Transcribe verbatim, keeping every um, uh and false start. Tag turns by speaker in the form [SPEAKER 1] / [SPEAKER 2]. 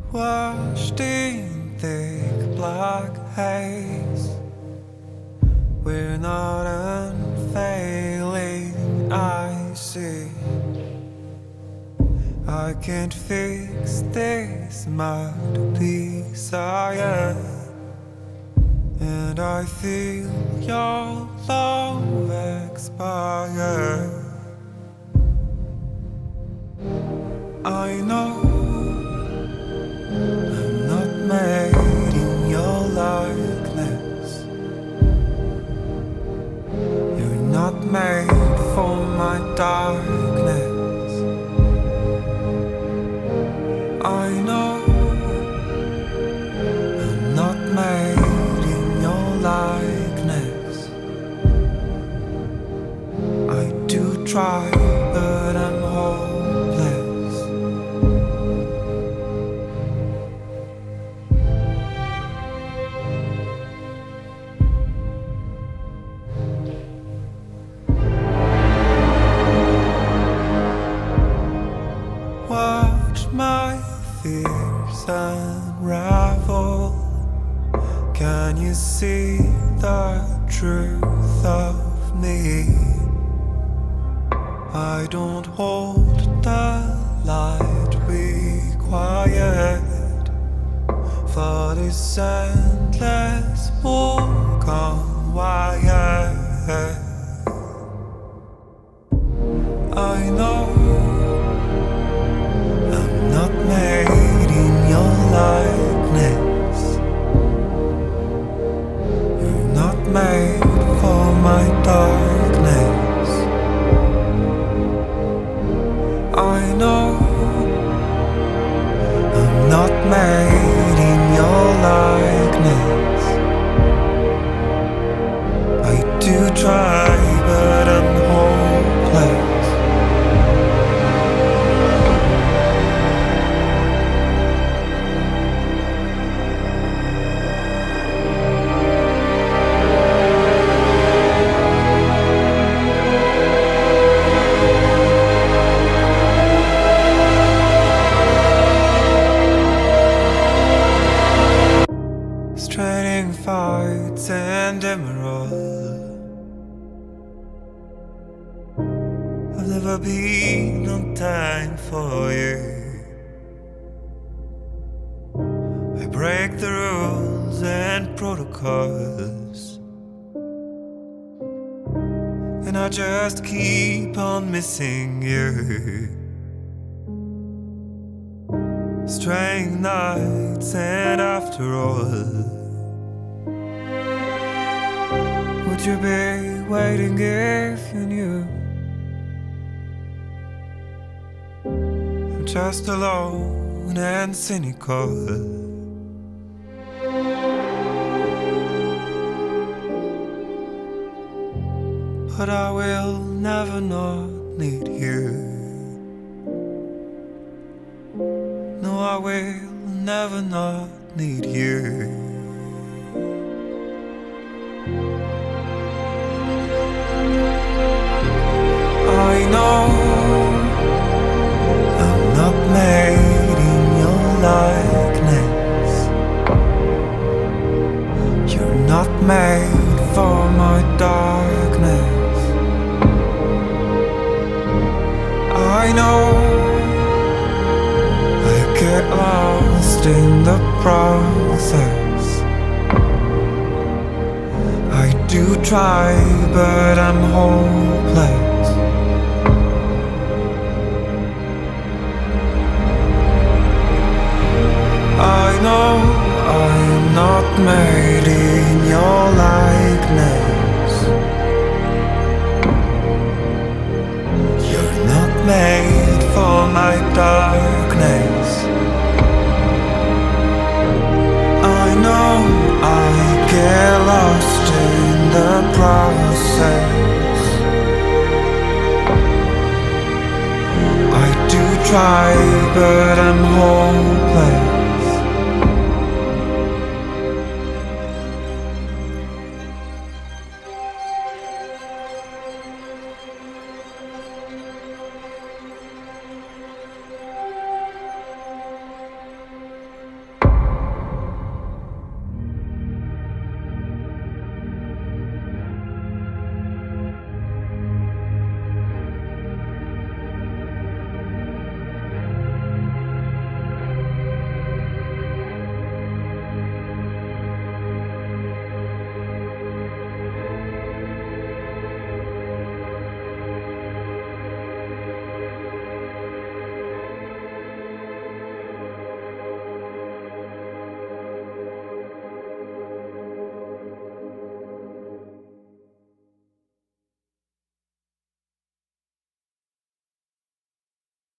[SPEAKER 1] Washed in thick black haze, we're not unfailing, I see. I can't fix this mad desire, and I feel your love expire. I know I'm not made in your likeness. You're not made for my darkness. I know I'm not made in your likeness. I do try, but I'm hopeless. Watch my fears unravel. Can you see the truth of me? I don't hold the light required for this endless walk on wire. I know I'm not made in your likeness. You're not made for my darkness. I know I'm not made in your likeness. I do try, but I'm hopeless. Training fights and emerald. I've never been on time for you. I break the rules and protocols, and I just keep on missing you. Straying nights, and after all, would you be waiting if you knew? I'm just alone and cynical, but I will never not need you. No, I will never not need you. I know I'm not made in your likeness. You're not made for my darkness. I know I get lost in the process. I do try, but I'm hopeless. I know I'm not made in your life.